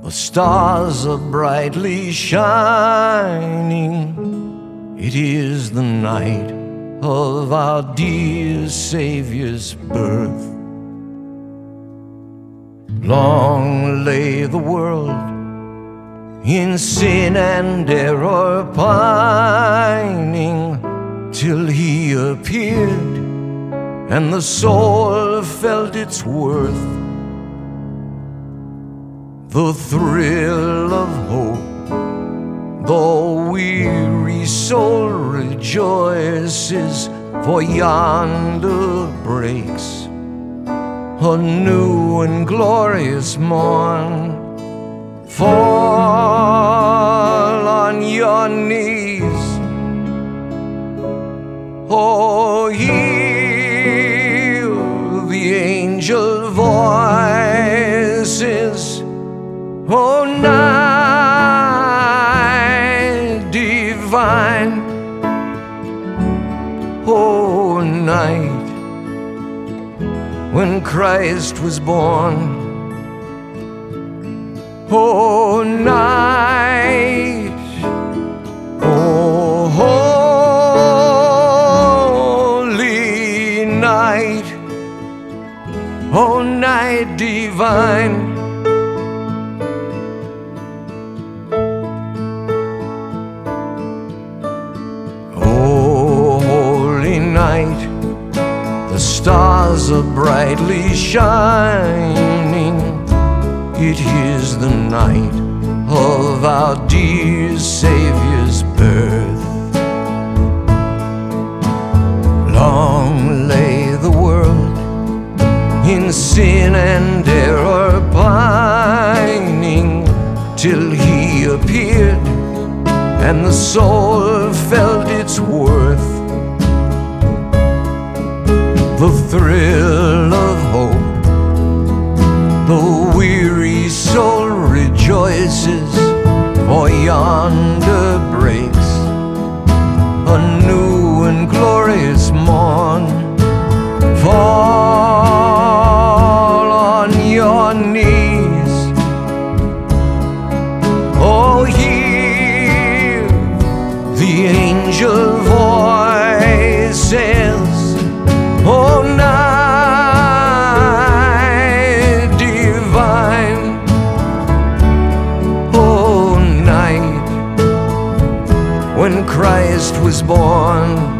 The stars are brightly shining. It is the night of our dear Savior's birth. Long lay the world in sin and error pining, till He appeared and the soul felt its worth. The thrill of hope, the weary soul rejoices, for yonder breaks a new and glorious morn. Fall on your knees, oh, hear the angel voices. Oh, night divine, oh, night when Christ was born. Oh, night, oh, holy night, oh, night divine. Night, the stars are brightly shining. It is the night of our dear Savior's birth. Long lay the world in sin and error pining, till He appeared and the soul felt its worth. The thrill of hope, the weary soul rejoices, for yonder breaks a new and glorious morn. Fall on your knees, oh, hear the angel voices. Oh, night divine, oh, night when Christ was born.